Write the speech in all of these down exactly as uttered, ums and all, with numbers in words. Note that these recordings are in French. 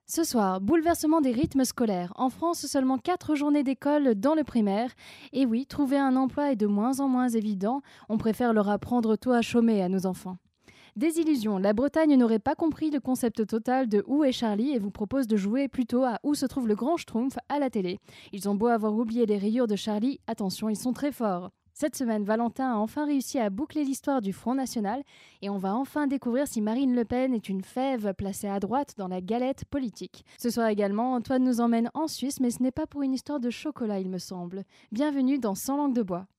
Ce soir, bouleversement des rythmes scolaires. En France, seulement quatre journées d'école dans le primaire. Et oui, trouver un emploi est de moins en moins évident. On préfère leur apprendre tôt à chômer à nos enfants. Désillusion, la Bretagne n'aurait pas compris le concept total de Où est Charlie et vous propose de jouer plutôt à Où se trouve le grand Schtroumpf à la télé. Ils ont beau avoir oublié les rayures de Charlie, attention, ils sont très forts. Cette semaine, Valentin a enfin réussi à boucler l'histoire du Front National et on va enfin découvrir si Marine Le Pen est une fève placée à droite dans la galette politique. Ce soir également, Antoine nous emmène en Suisse, mais ce n'est pas pour une histoire de chocolat, il me semble. Bienvenue dans Sans langue de bois.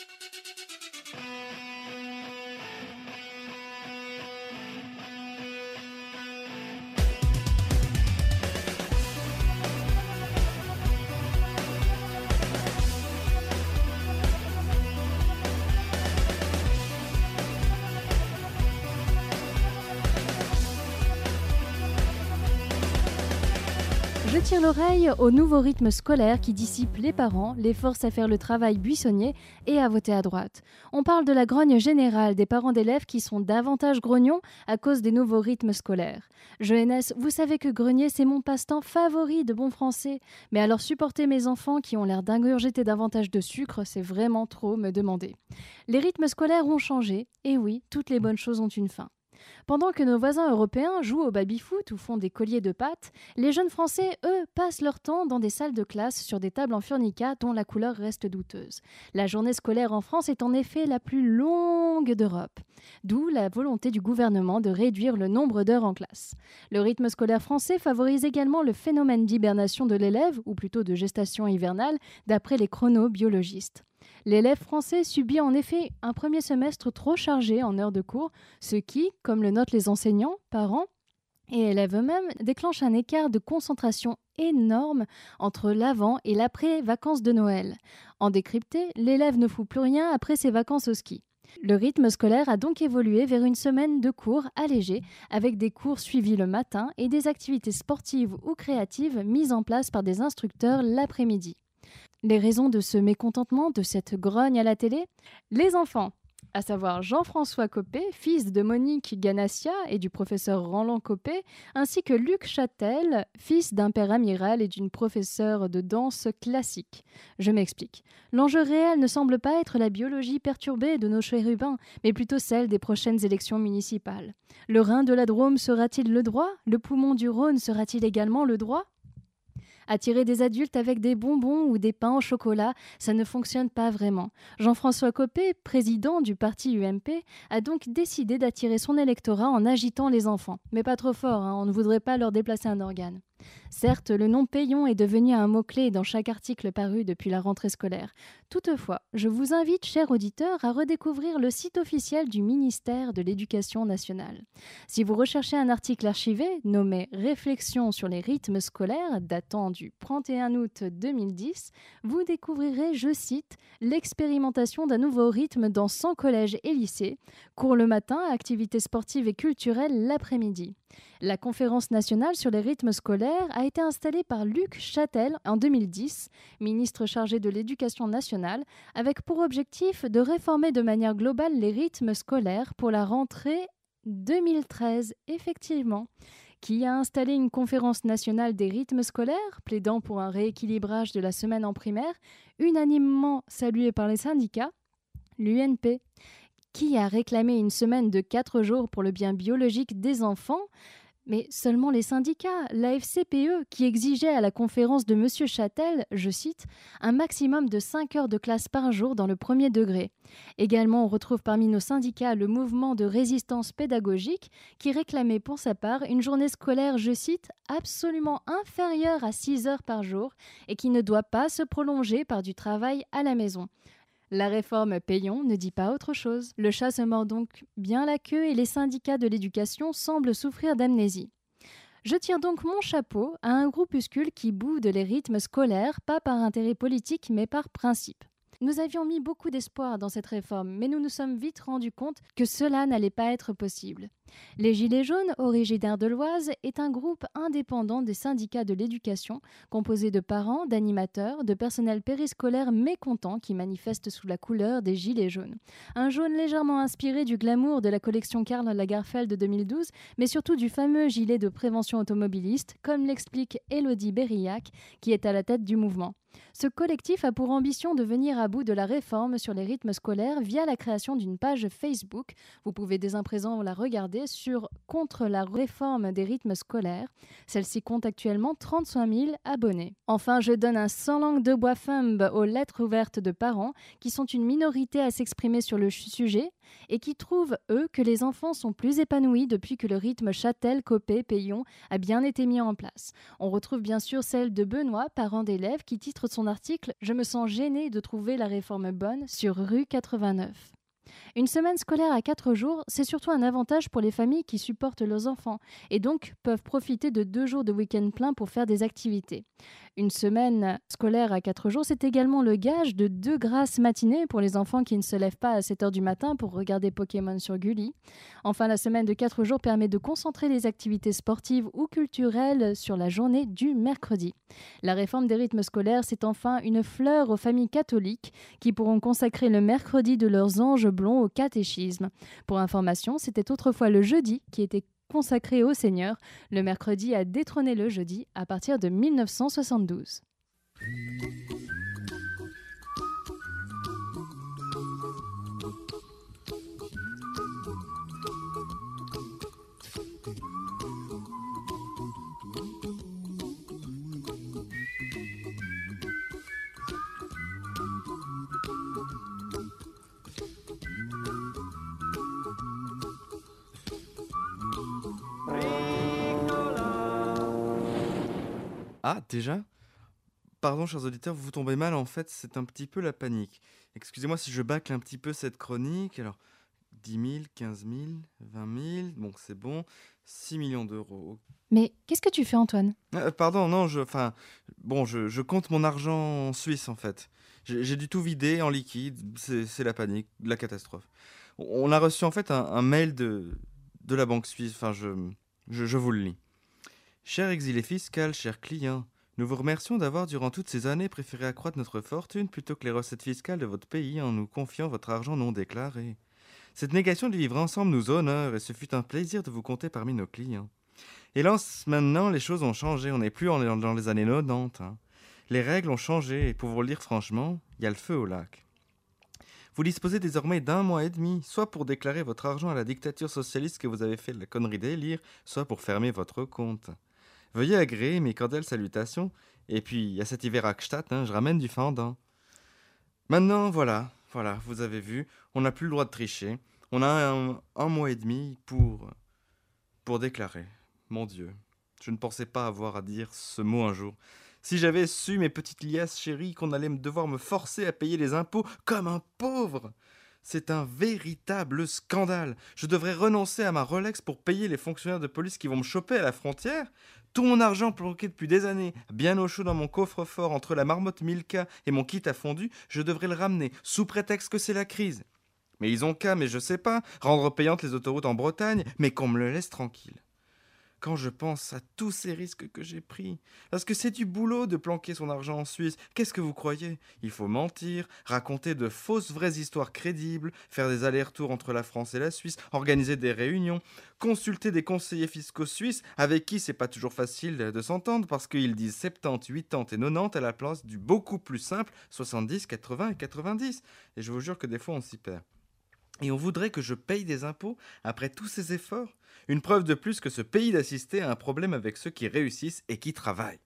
Je tire l'oreille au nouveau rythme scolaire qui dissipe les parents, les force à faire le travail buissonnier et à voter à droite. On parle de la grogne générale des parents d'élèves qui sont davantage grognons à cause des nouveaux rythmes scolaires. Jeunesse, vous savez que grogner c'est mon passe-temps favori de bon français, mais alors supporter mes enfants qui ont l'air d'ingurgiter davantage de sucre, c'est vraiment trop me demander. Les rythmes scolaires ont changé, et oui, toutes les bonnes choses ont une fin. Pendant que nos voisins européens jouent au baby-foot ou font des colliers de pâtes, les jeunes Français, eux, passent leur temps dans des salles de classe sur des tables en furnica dont la couleur reste douteuse. La journée scolaire en France est en effet la plus longue d'Europe, d'où la volonté du gouvernement de réduire le nombre d'heures en classe. Le rythme scolaire français favorise également le phénomène d'hibernation de l'élève, ou plutôt de gestation hivernale, d'après les chronobiologistes. L'élève français subit en effet un premier semestre trop chargé en heures de cours, ce qui, comme le notent les enseignants, parents et élèves eux-mêmes, déclenche un écart de concentration énorme entre l'avant et l'après-vacances de Noël. En décrypté, l'élève ne fout plus rien après ses vacances au ski. Le rythme scolaire a donc évolué vers une semaine de cours allégés, avec des cours suivis le matin et des activités sportives ou créatives mises en place par des instructeurs l'après-midi. Les raisons de ce mécontentement, de cette grogne à la télé ? Les enfants, à savoir Jean-François Copé, fils de Monique Ganassia et du professeur Roland Copé, ainsi que Luc Châtel, fils d'un père amiral et d'une professeure de danse classique. Je m'explique. L'enjeu réel ne semble pas être la biologie perturbée de nos chérubins, mais plutôt celle des prochaines élections municipales. Le rein de la Drôme sera-t-il le droit ? Le poumon du Rhône sera-t-il également le droit ? Attirer des adultes avec des bonbons ou des pains au chocolat, ça ne fonctionne pas vraiment. Jean-François Copé, président du parti U M P, a donc décidé d'attirer son électorat en agitant les enfants. Mais pas trop fort, hein, on ne voudrait pas leur déplacer un organe. Certes, le nom Payon est devenu un mot-clé dans chaque article paru depuis la rentrée scolaire. Toutefois, je vous invite, chers auditeurs, à redécouvrir le site officiel du ministère de l'Éducation nationale. Si vous recherchez un article archivé nommé « Réflexions sur les rythmes scolaires » datant du trente et un août deux mille dix, vous découvrirez, je cite, « l'expérimentation d'un nouveau rythme dans cent collèges et lycées, cours le matin, activités sportives et culturelles l'après-midi ». La conférence nationale sur les rythmes scolaires a été installée par Luc Châtel en deux mille dix, ministre chargé de l'Éducation nationale, avec pour objectif de réformer de manière globale les rythmes scolaires pour la rentrée deux mille treize, effectivement. Qui a installé une conférence nationale des rythmes scolaires, plaidant pour un rééquilibrage de la semaine en primaire, unanimement saluée par les syndicats, l'U N P. Qui a réclamé une semaine de quatre jours pour le bien biologique des enfants ? Mais seulement les syndicats, la F C P E, qui exigeait à la conférence de M. Châtel, je cite, « un maximum de cinq heures de classe par jour dans le premier degré ». Également, on retrouve parmi nos syndicats le mouvement de résistance pédagogique qui réclamait pour sa part une journée scolaire, je cite, « absolument inférieure à six heures par jour et qui ne doit pas se prolonger par du travail à la maison ». La réforme Payon ne dit pas autre chose. Le chat se mord donc bien la queue et les syndicats de l'éducation semblent souffrir d'amnésie. Je tire donc mon chapeau à un groupuscule qui boude les rythmes scolaires, pas par intérêt politique mais par principe. Nous avions mis beaucoup d'espoir dans cette réforme, mais nous nous sommes vite rendus compte que cela n'allait pas être possible. Les Gilets jaunes, originaires de l'Oise, est un groupe indépendant des syndicats de l'éducation, composé de parents, d'animateurs, de personnel périscolaire mécontents qui manifestent sous la couleur des Gilets jaunes. Un jaune légèrement inspiré du glamour de la collection Karl Lagerfeld de deux mille douze, mais surtout du fameux gilet de prévention automobiliste, comme l'explique Élodie Bérillac, qui est à la tête du mouvement. Ce collectif a pour ambition de venir à bout de la réforme sur les rythmes scolaires via la création d'une page Facebook. Vous pouvez dès à présent la regarder sur Contre la réforme des rythmes scolaires. Celle-ci compte actuellement trente-cinq mille abonnés. Enfin, je donne un sans langue de bois thumb aux lettres ouvertes de parents qui sont une minorité à s'exprimer sur le sujet et qui trouvent, eux, que les enfants sont plus épanouis depuis que le rythme Châtel-Copé-Payon a bien été mis en place. On retrouve bien sûr celle de Benoît, parent d'élève, qui titre son article « Je me sens gêné de trouver la réforme bonne » sur rue quatre-vingt-neuf. Une semaine scolaire à quatre jours, c'est surtout un avantage pour les familles qui supportent leurs enfants et donc peuvent profiter de deux jours de week-end plein pour faire des activités. Une semaine scolaire à quatre jours, c'est également le gage de deux grasses matinées pour les enfants qui ne se lèvent pas à sept heures du matin pour regarder Pokémon sur Gulli. Enfin, la semaine de quatre jours permet de concentrer les activités sportives ou culturelles sur la journée du mercredi. La réforme des rythmes scolaires, c'est enfin une fleur aux familles catholiques qui pourront consacrer le mercredi de leurs anges blonds au catéchisme. Pour information, c'était autrefois le jeudi qui était consacré au Seigneur. Le mercredi a détrôné le jeudi à partir de mille neuf cent soixante-douze. Ah, déjà? Pardon, chers auditeurs, vous tombez mal, en fait, c'est un petit peu la panique. Excusez-moi si je bâcle un petit peu cette chronique. Alors, dix mille, quinze mille, vingt mille, bon, c'est bon, six millions d'euros. Mais qu'est-ce que tu fais, Antoine ? Euh, pardon, non, je, enfin, bon, je, je compte mon argent en Suisse, en fait. J'ai j'ai dû tout vider en liquide, c'est c'est la panique, la catastrophe. On a reçu, en fait, un, un mail de, de la banque suisse, enfin, je, je, je vous le lis. Cher exilé fiscal, cher client, nous vous remercions d'avoir durant toutes ces années préféré accroître notre fortune plutôt que les recettes fiscales de votre pays en nous confiant votre argent non déclaré. Cette négation du vivre ensemble nous honore et ce fut un plaisir de vous compter parmi nos clients. Hélas, maintenant les choses ont changé, on n'est plus en- dans les années quatre-vingt-dix. Hein. Les règles ont changé et pour vous le dire franchement, il y a le feu au lac. Vous disposez désormais d'un mois et demi, soit pour déclarer votre argent à la dictature socialiste que vous avez fait la connerie d'élire, soit pour fermer votre compte. Veuillez agréer mes cordiales salutations. Et puis, à cet hiver à Gstaad, hein, je ramène du fendant. Maintenant, voilà, voilà, vous avez vu, on n'a plus le droit de tricher. On a un, un mois et demi pour, pour déclarer. Mon Dieu, je ne pensais pas avoir à dire ce mot un jour. Si j'avais su, mes petites liasses chéries, qu'on allait me devoir me forcer à payer les impôts comme un pauvre. C'est un véritable scandale. Je devrais renoncer à ma Rolex pour payer les fonctionnaires de police qui vont me choper à la frontière. Tout mon argent planqué depuis des années, bien au chaud dans mon coffre-fort entre la marmotte Milka et mon kit à fondu, je devrais le ramener, sous prétexte que c'est la crise. Mais ils ont qu'à, mais je sais pas, rendre payantes les autoroutes en Bretagne, mais qu'on me le laisse tranquille. Quand je pense à tous ces risques que j'ai pris, parce que c'est du boulot de planquer son argent en Suisse, qu'est-ce que vous croyez? Il faut mentir, raconter de fausses vraies histoires crédibles, faire des allers-retours entre la France et la Suisse, organiser des réunions, consulter des conseillers fiscaux suisses, avec qui c'est pas toujours facile de s'entendre, parce qu'ils disent soixante-dix, quatre-vingts et quatre-vingt-dix à la place du beaucoup plus simple soixante-dix, quatre-vingts et quatre-vingt-dix. Et je vous jure que des fois on s'y perd. Et on voudrait que je paye des impôts après tous ces efforts? Une preuve de plus que ce pays d'assister a un problème avec ceux qui réussissent et qui travaillent.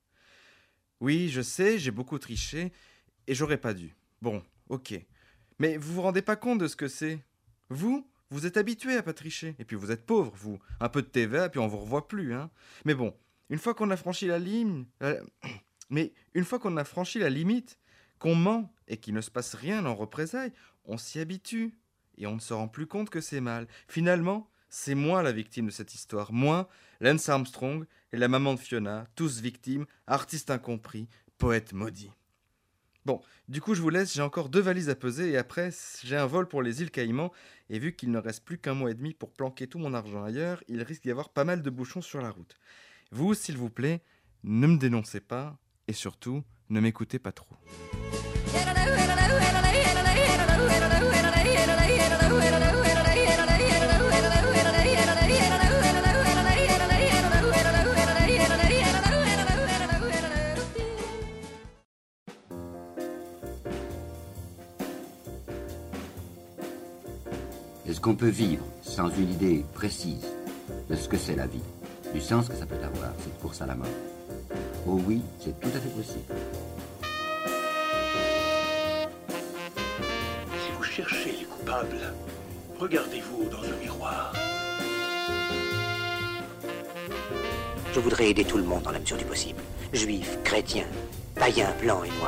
Oui, je sais, j'ai beaucoup triché, et j'aurais pas dû. Bon, ok. Mais vous vous rendez pas compte de ce que c'est? Vous, vous êtes habitué à pas tricher, et puis vous êtes pauvre, vous. Un peu de T V A, puis on vous revoit plus, hein. Mais bon, une fois qu'on a franchi la ligne... la- Mais une fois qu'on a franchi la limite, qu'on ment, et qu'il ne se passe rien en représailles, on s'y habitue. Et on ne se rend plus compte que c'est mal. Finalement, c'est moi la victime de cette histoire. Moi, Lance Armstrong et la maman de Fiona, tous victimes, artistes incompris, poètes maudits. Bon, du coup, je vous laisse, j'ai encore deux valises à peser et après, j'ai un vol pour les îles Caïmans. Et vu qu'il ne reste plus qu'un mois et demi pour planquer tout mon argent ailleurs, il risque d'y avoir pas mal de bouchons sur la route. Vous, s'il vous plaît, ne me dénoncez pas et surtout, ne m'écoutez pas trop. Est-ce qu'on peut vivre sans une idée précise de ce que c'est la vie, du sens que ça peut avoir, cette course à la mort? Oh oui, c'est tout à fait possible. Si vous cherchez les coupables, regardez-vous dans un miroir. Je voudrais aider tout le monde dans la mesure du possible. Juifs, chrétiens, païens, blancs et noirs.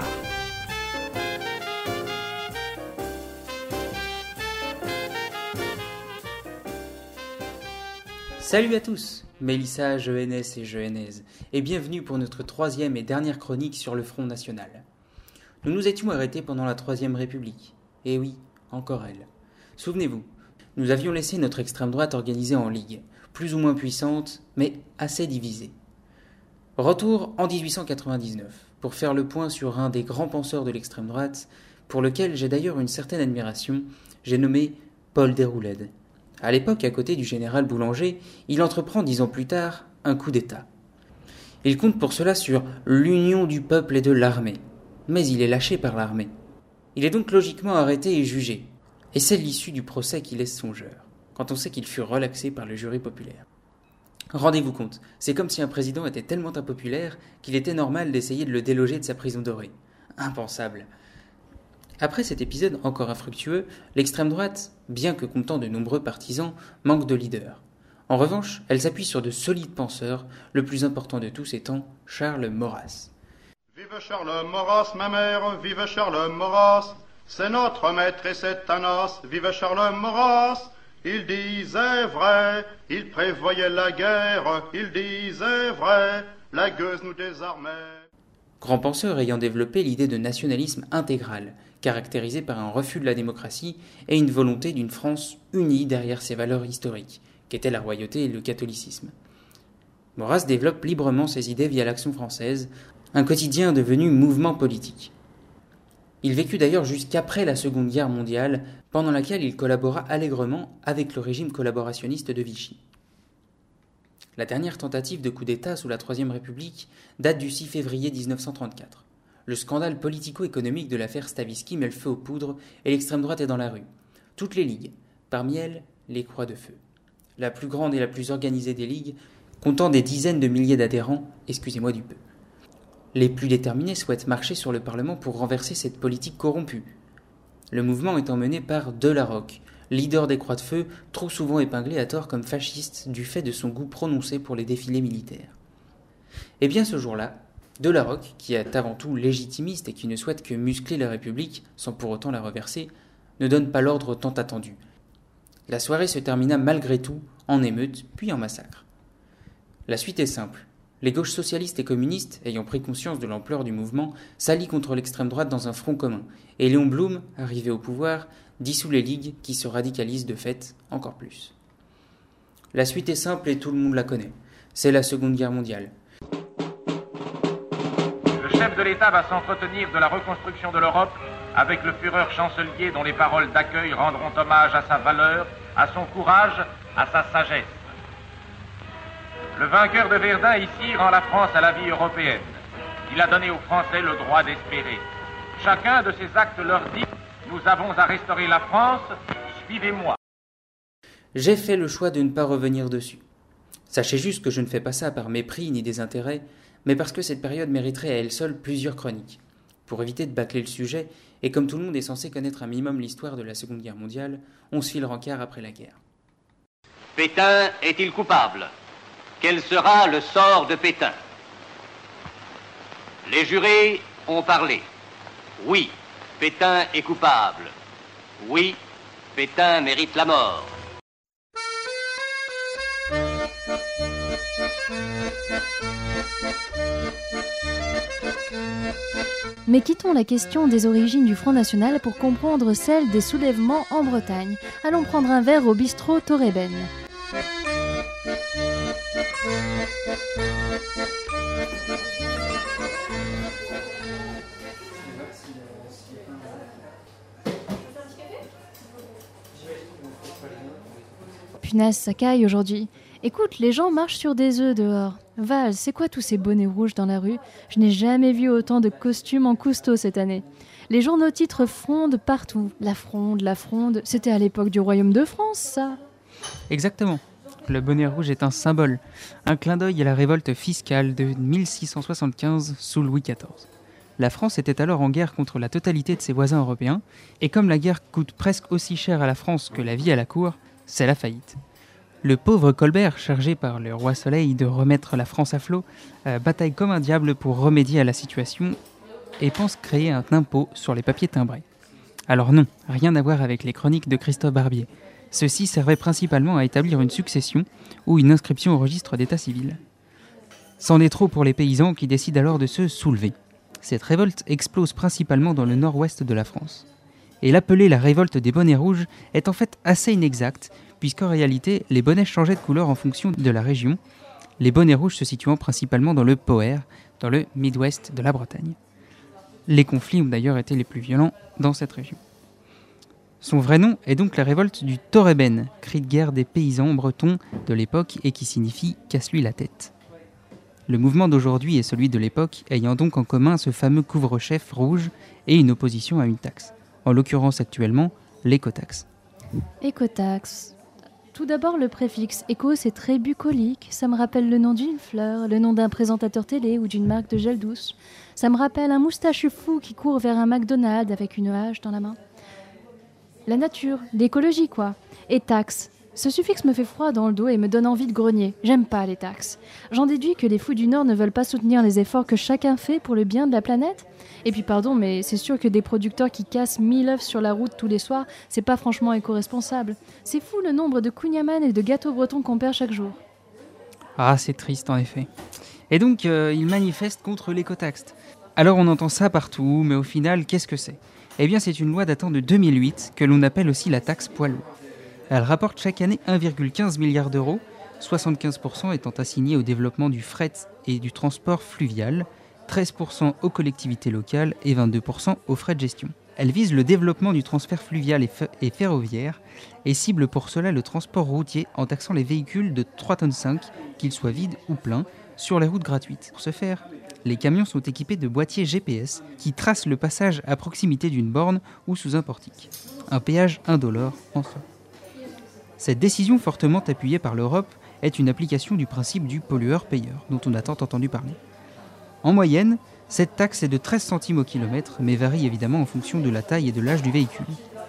Salut à tous, Mélissa, Jeunesse et Jeunesse, et bienvenue pour notre troisième et dernière chronique sur le Front National. Nous nous étions arrêtés pendant la Troisième République. Et oui, encore elle. Souvenez-vous, nous avions laissé notre extrême droite organisée en ligue, plus ou moins puissante, mais assez divisée. Retour en dix-huit cent quatre-vingt-dix-neuf, pour faire le point sur un des grands penseurs de l'extrême droite, pour lequel j'ai d'ailleurs une certaine admiration, j'ai nommé Paul Déroulède. À l'époque, à côté du général Boulanger, il entreprend dix ans plus tard un coup d'État. Il compte pour cela sur l'union du peuple et de l'armée, mais il est lâché par l'armée. Il est donc logiquement arrêté et jugé, et c'est l'issue du procès qui laisse songeur, quand on sait qu'il fut relaxé par le jury populaire. Rendez-vous compte, c'est comme si un président était tellement impopulaire qu'il était normal d'essayer de le déloger de sa prison dorée. Impensable. Après cet épisode encore infructueux, l'extrême droite, bien que comptant de nombreux partisans, manque de leader. En revanche, elle s'appuie sur de solides penseurs, le plus important de tous étant Charles Maurras. Vive Charles Maurras, ma mère, vive Charles Maurras, c'est notre maître et c'est un os, vive Charles Maurras. Il disait vrai, il prévoyait la guerre, il disait vrai, la gueuse nous désarmait. Grand penseur ayant développé l'idée de nationalisme intégral, caractérisé par un refus de la démocratie et une volonté d'une France unie derrière ses valeurs historiques, qu'étaient la royauté et le catholicisme. Maurras développe librement ses idées via l'Action française, un quotidien devenu mouvement politique. Il vécut d'ailleurs jusqu'après la Seconde Guerre mondiale, pendant laquelle il collabora allègrement avec le régime collaborationniste de Vichy. La dernière tentative de coup d'État sous la Troisième République date du six février dix-neuf cent trente-quatre. Le scandale politico-économique de l'affaire Stavisky met le feu aux poudres et l'extrême droite est dans la rue. Toutes les ligues, parmi elles, les Croix de Feu. La plus grande et la plus organisée des ligues, comptant des dizaines de milliers d'adhérents, excusez-moi du peu. Les plus déterminés souhaitent marcher sur le Parlement pour renverser cette politique corrompue. Le mouvement est emmené par Delarocque, leader des Croix de Feu, trop souvent épinglé à tort comme fasciste du fait de son goût prononcé pour les défilés militaires. Et bien ce jour-là, Delarocque, qui est avant tout légitimiste et qui ne souhaite que muscler la République, sans pour autant la reverser, ne donne pas l'ordre tant attendu. La soirée se termina malgré tout en émeute, puis en massacre. La suite est simple. Les gauches socialistes et communistes, ayant pris conscience de l'ampleur du mouvement, s'allient contre l'extrême droite dans un front commun, et Léon Blum, arrivé au pouvoir, dissout les ligues qui se radicalisent de fait encore plus. La suite est simple et tout le monde la connaît. C'est la Seconde Guerre mondiale. Le chef de l'État va s'entretenir de la reconstruction de l'Europe avec le Führer chancelier dont les paroles d'accueil rendront hommage à sa valeur, à son courage, à sa sagesse. Le vainqueur de Verdun ici rend la France à la vie européenne. Il a donné aux Français le droit d'espérer. Chacun de ces actes leur dit « Nous avons à restaurer la France, suivez-moi ». J'ai fait le choix de ne pas revenir dessus. Sachez juste que je ne fais pas ça par mépris ni désintérêt, mais parce que cette période mériterait à elle seule plusieurs chroniques. Pour éviter de bâcler le sujet, et comme tout le monde est censé connaître un minimum l'histoire de la Seconde Guerre mondiale, on se file rencard après la guerre. Pétain est-il coupable ? Quel sera le sort de Pétain ? Les jurés ont parlé. Oui, Pétain est coupable. Oui, Pétain mérite la mort. Thank you. Mais quittons la question des origines du Front National pour comprendre celle des soulèvements en Bretagne. Allons prendre un verre au bistrot Torreben. Punaise, ça caille aujourd'hui. Écoute, les gens marchent sur des œufs dehors. Val, c'est quoi tous ces bonnets rouges dans la rue ? Je n'ai jamais vu autant de costumes en cousteau cette année. Les journaux titres frondent partout. La fronde, la fronde, c'était à l'époque du Royaume de France, ça. Exactement. Le bonnet rouge est un symbole, un clin d'œil à la révolte fiscale de mille six cent soixante-quinze sous Louis quatorze. La France était alors en guerre contre la totalité de ses voisins européens, et comme la guerre coûte presque aussi cher à la France que la vie à la cour, c'est la faillite. Le pauvre Colbert, chargé par le roi Soleil de remettre la France à flot, euh, bataille comme un diable pour remédier à la situation et pense créer un impôt sur les papiers timbrés. Alors non, rien à voir avec les chroniques de Christophe Barbier. Ceux-ci servaient principalement à établir une succession ou une inscription au registre d'état civil. C'en est trop pour les paysans qui décident alors de se soulever. Cette révolte explose principalement dans le nord-ouest de la France. Et l'appeler la révolte des bonnets rouges est en fait assez inexact, puisqu'en réalité, les bonnets changeaient de couleur en fonction de la région, les bonnets rouges se situant principalement dans le Poher, dans le Mid-Ouest de la Bretagne. Les conflits ont d'ailleurs été les plus violents dans cette région. Son vrai nom est donc la révolte du Torreben, cri de guerre des paysans bretons de l'époque et qui signifie « casse-lui la tête ». Le mouvement d'aujourd'hui et celui de l'époque ayant donc en commun ce fameux couvre-chef rouge et une opposition à une taxe, en l'occurrence actuellement l'écotaxe. Écotaxe. Tout d'abord, le préfixe éco, c'est très bucolique. Ça me rappelle le nom d'une fleur, le nom d'un présentateur télé ou d'une marque de gel douce. Ça me rappelle un moustachu fou qui court vers un McDonald's avec une hache dans la main. La nature, l'écologie quoi. Et taxe. Ce suffixe me fait froid dans le dos et me donne envie de grogner. J'aime pas les taxes. J'en déduis que les fous du Nord ne veulent pas soutenir les efforts que chacun fait pour le bien de la planète. Et puis pardon, mais c'est sûr que des producteurs qui cassent mille œufs sur la route tous les soirs, c'est pas franchement éco-responsable. C'est fou le nombre de kouign-amann et de gâteaux bretons qu'on perd chaque jour. Ah, c'est triste en effet. Et donc, euh, ils manifestent contre l'écotaxe. Alors on entend ça partout, mais au final, qu'est-ce que c'est ? Eh bien, c'est une loi datant de deux mille huit, que l'on appelle aussi la taxe poids lourd. Elle rapporte chaque année un virgule quinze milliard d'euros, soixante-quinze pour cent étant assignés au développement du fret et du transport fluvial, treize pour cent aux collectivités locales et vingt-deux pour cent aux frais de gestion. Elle vise le développement du transfert fluvial et, f- et ferroviaire et cible pour cela le transport routier en taxant les véhicules de trois tonnes cinq, qu'ils soient vides ou pleins, sur les routes gratuites. Pour ce faire, les camions sont équipés de boîtiers G P S qui tracent le passage à proximité d'une borne ou sous un portique. Un péage indolore en soi. Cette décision fortement appuyée par l'Europe est une application du principe du pollueur-payeur, dont on a tant entendu parler. En moyenne, cette taxe est de treize centimes au kilomètre, mais varie évidemment en fonction de la taille et de l'âge du véhicule.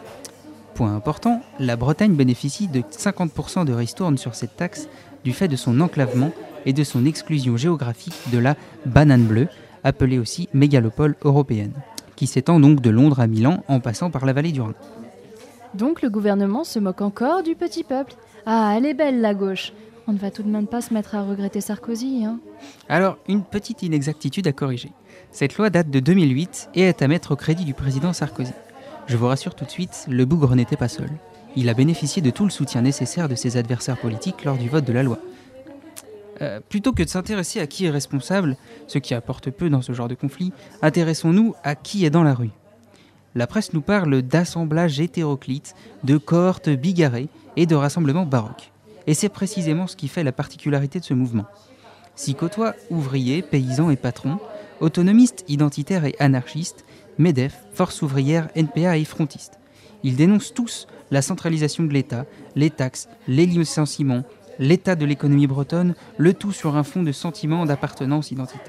Point important, la Bretagne bénéficie de cinquante pour cent de ristourne sur cette taxe du fait de son enclavement et de son exclusion géographique de la banane bleue, appelée aussi mégalopole européenne, qui s'étend donc de Londres à Milan en passant par la vallée du Rhin. Donc le gouvernement se moque encore du petit peuple. Ah, elle est belle la gauche. On ne va tout de même pas se mettre à regretter Sarkozy, hein. Alors, une petite inexactitude à corriger. Cette loi date de deux mille huit et est à mettre au crédit du président Sarkozy. Je vous rassure tout de suite, le bougre n'était pas seul. Il a bénéficié de tout le soutien nécessaire de ses adversaires politiques lors du vote de la loi. Euh, plutôt que de s'intéresser à qui est responsable, ce qui apporte peu dans ce genre de conflit, intéressons-nous à qui est dans la rue. La presse nous parle d'assemblage hétéroclite, de cohortes bigarrées et de rassemblements baroques. Et c'est précisément ce qui fait la particularité de ce mouvement. S'y côtoient ouvriers, paysans et patrons, autonomistes, identitaires et anarchistes, MEDEF, Force ouvrière, N P A et frontistes. Ils dénoncent tous la centralisation de l'État, les taxes, les licenciements, l'état de l'économie bretonne, le tout sur un fond de sentiment d'appartenance identitaire.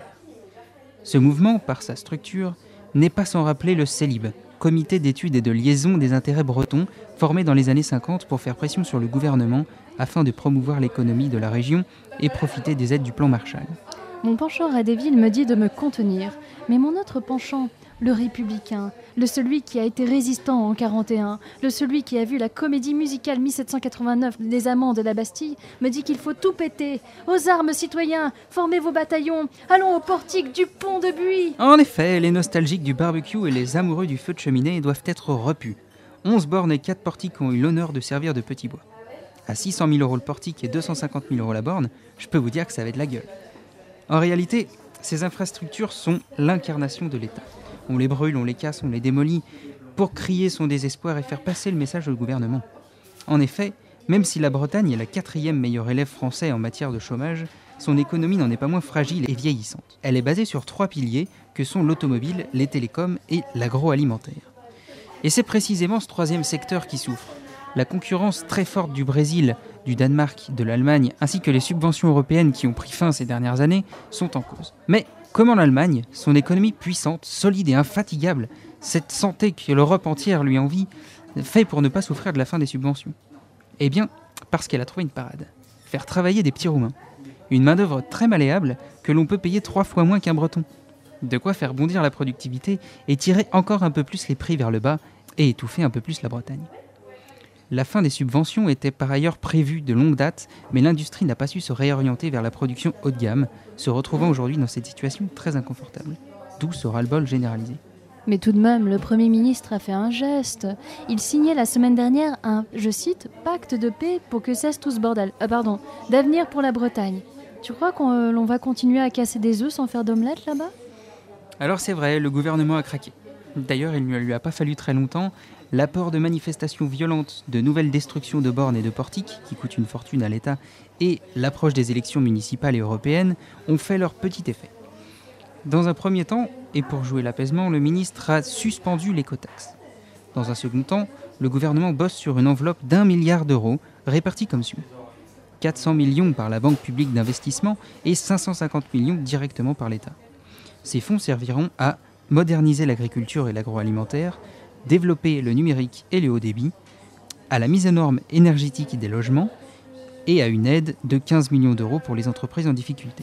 Ce mouvement, par sa structure, n'est pas sans rappeler le CELIB, Comité d'études et de liaison des intérêts bretons, formé dans les années cinquante pour faire pression sur le gouvernement afin de promouvoir l'économie de la région et profiter des aides du plan Marshall. Mon penchant radéville me dit de me contenir, mais mon autre penchant, le républicain, le celui qui a été résistant en quarante et un, le celui qui a vu la comédie musicale mille sept cent quatre-vingt-neuf, Les Amants de la Bastille, me dit qu'il faut tout péter. Aux armes, citoyens, formez vos bataillons, allons au portique du pont de Buis. En effet, les nostalgiques du barbecue et les amoureux du feu de cheminée doivent être repus. onze bornes et quatre portiques ont eu l'honneur de servir de petits bois. À six cent mille euros le portique et deux cent cinquante mille euros la borne, je peux vous dire que ça avait de la gueule. En réalité, ces infrastructures sont l'incarnation de l'État. On les brûle, on les casse, on les démolit pour crier son désespoir et faire passer le message au gouvernement. En effet, même si la Bretagne est la quatrième meilleure élève français en matière de chômage, son économie n'en est pas moins fragile et vieillissante. Elle est basée sur trois piliers que sont l'automobile, les télécoms et l'agroalimentaire. Et c'est précisément ce troisième secteur qui souffre. La concurrence très forte du Brésil, du Danemark, de l'Allemagne, ainsi que les subventions européennes qui ont pris fin ces dernières années, sont en cause. Mais, comme en Allemagne, son économie puissante, solide et infatigable, cette santé que l'Europe entière lui envie, fait pour ne pas souffrir de la fin des subventions. Eh bien, parce qu'elle a trouvé une parade. Faire travailler des petits Roumains. Une main-d'œuvre très malléable que l'on peut payer trois fois moins qu'un Breton. De quoi faire bondir la productivité et tirer encore un peu plus les prix vers le bas et étouffer un peu plus la Bretagne. La fin des subventions était par ailleurs prévue de longue date, mais l'industrie n'a pas su se réorienter vers la production haut de gamme, se retrouvant aujourd'hui dans cette situation très inconfortable. D'où ce ras-le-bol généralisé. Mais tout de même, le Premier ministre a fait un geste. Il signait la semaine dernière un, je cite, « pacte de paix pour que cesse tout ce bordel. Euh, pardon, d'avenir pour la Bretagne ». Tu crois qu'on euh, l'on va continuer à casser des œufs sans faire d'omelette là-bas ? Alors c'est vrai, le gouvernement a craqué. D'ailleurs, il ne lui a pas fallu très longtemps. L'apport de manifestations violentes, de nouvelles destructions de bornes et de portiques, qui coûtent une fortune à l'État, et l'approche des élections municipales et européennes ont fait leur petit effet. Dans un premier temps, et pour jouer l'apaisement, le ministre a suspendu l'écotaxe. Dans un second temps, le gouvernement bosse sur une enveloppe d'un milliard d'euros, répartie comme suit. quatre cents millions par la Banque publique d'investissement et cinq cent cinquante millions directement par l'État. Ces fonds serviront à moderniser l'agriculture et l'agroalimentaire, développer le numérique et le haut débit, à la mise aux normes énergétiques des logements et à une aide de quinze millions d'euros pour les entreprises en difficulté.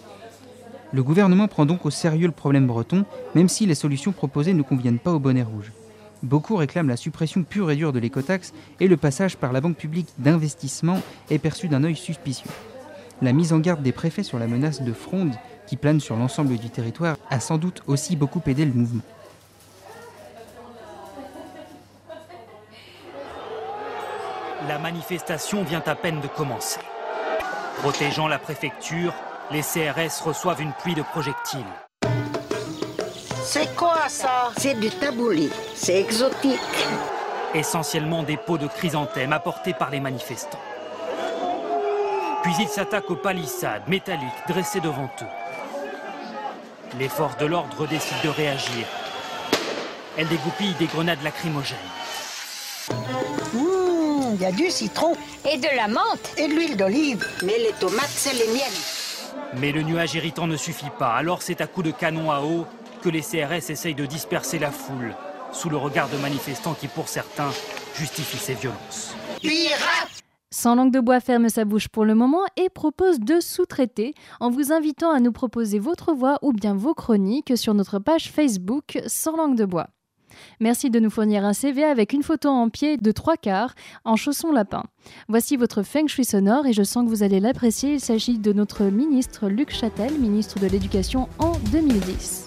Le gouvernement prend donc au sérieux le problème breton, même si les solutions proposées ne conviennent pas au bonnet rouge. Beaucoup réclament la suppression pure et dure de l'écotaxe et le passage par la Banque publique d'investissement est perçu d'un œil suspicieux. La mise en garde des préfets sur la menace de fronde qui plane sur l'ensemble du territoire a sans doute aussi beaucoup aidé le mouvement. La manifestation vient à peine de commencer. Protégeant la préfecture, les C R S reçoivent une pluie de projectiles. C'est quoi ça? C'est du taboulé, c'est exotique. Essentiellement des pots de chrysanthème apportés par les manifestants. Puis ils s'attaquent aux palissades métalliques dressées devant eux. Les forces de l'ordre décident de réagir. Elles dégoupillent des grenades lacrymogènes. Mmh, il y a du citron. Et de la menthe. Et de l'huile d'olive. Mais les tomates, c'est les miennes. Mais le nuage irritant ne suffit pas. Alors c'est à coups de canon à eau que les C R S essayent de disperser la foule, sous le regard de manifestants qui, pour certains, justifient ces violences. Pirate! Sans langue de bois ferme sa bouche pour le moment et propose de sous-traiter en vous invitant à nous proposer votre voix ou bien vos chroniques sur notre page Facebook Sans langue de bois. Merci de nous fournir un C V avec une photo en pied de trois quarts en chaussons lapin. Voici votre feng shui sonore et je sens que vous allez l'apprécier. Il s'agit de notre ministre Luc Châtel, ministre de l'Éducation en deux mille dix.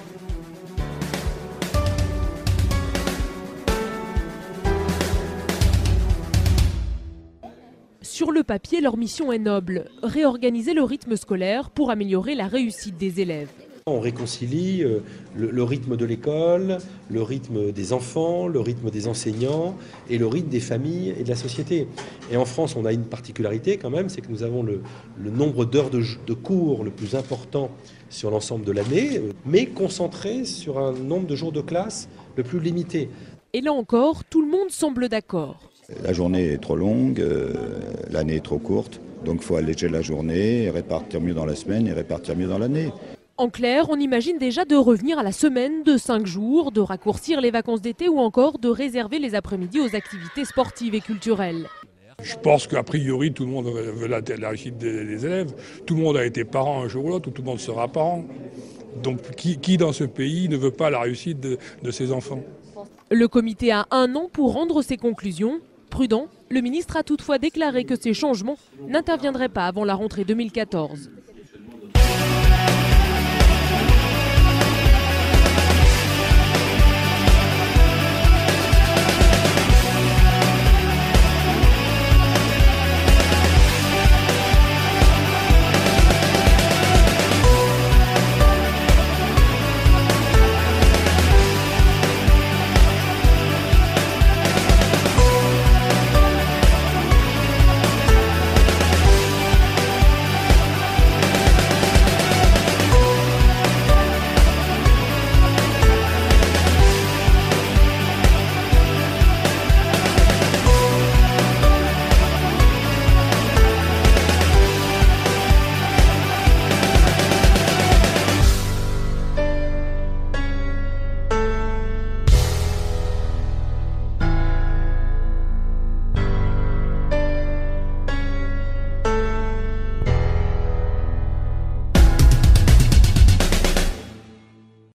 Sur le papier, leur mission est noble, réorganiser le rythme scolaire pour améliorer la réussite des élèves. On réconcilie le, le rythme de l'école, le rythme des enfants, le rythme des enseignants et le rythme des familles et de la société. Et en France, on a une particularité quand même, c'est que nous avons le, le nombre d'heures de, de cours le plus important sur l'ensemble de l'année, mais concentré sur un nombre de jours de classe le plus limité. Et là encore, tout le monde semble d'accord. La journée est trop longue, euh, l'année est trop courte, donc il faut alléger la journée, et répartir mieux dans la semaine et répartir mieux dans l'année. En clair, on imagine déjà de revenir à la semaine de cinq jours, de raccourcir les vacances d'été ou encore de réserver les après-midi aux activités sportives et culturelles. Je pense qu'a priori, tout le monde veut la, la réussite des, des élèves. Tout le monde a été parent un jour ou l'autre, ou tout le monde sera parent. Donc qui, qui dans ce pays ne veut pas la réussite de, de ses enfants? Le comité a un an pour rendre ses conclusions. Prudent, le ministre a toutefois déclaré que ces changements n'interviendraient pas avant la rentrée deux mille quatorze.